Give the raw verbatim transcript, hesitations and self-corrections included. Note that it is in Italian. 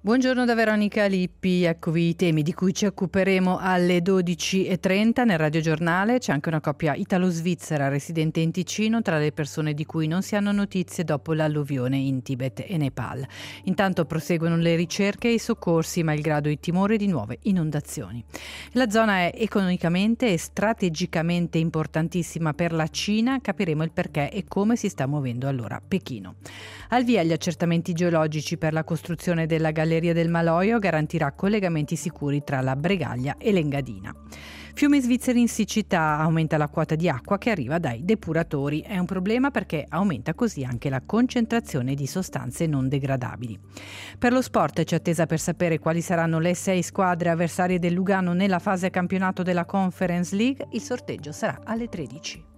Buongiorno da Veronica Lippi, eccovi i temi di cui ci occuperemo alle dodici e trenta nel radiogiornale. C'è anche una coppia italo-svizzera residente in Ticino tra le persone di cui non si hanno notizie dopo l'alluvione in Tibet e Nepal. Intanto proseguono le ricerche e i soccorsi malgrado il timore di nuove inondazioni. La zona è economicamente e strategicamente importantissima per la Cina, capiremo il perché e come si sta muovendo allora Pechino. Al via gli accertamenti geologici per la costruzione della galleria del Maloio garantirà collegamenti sicuri tra la Bregaglia e l'Engadina. Fiumi svizzeri in siccità, aumenta la quota di acqua che arriva dai depuratori. È un problema perché aumenta così anche la concentrazione di sostanze non degradabili. Per lo sport c'è attesa per sapere quali saranno le sei squadre avversarie del Lugano nella fase campionato della Conference League. Il sorteggio sarà alle tredici.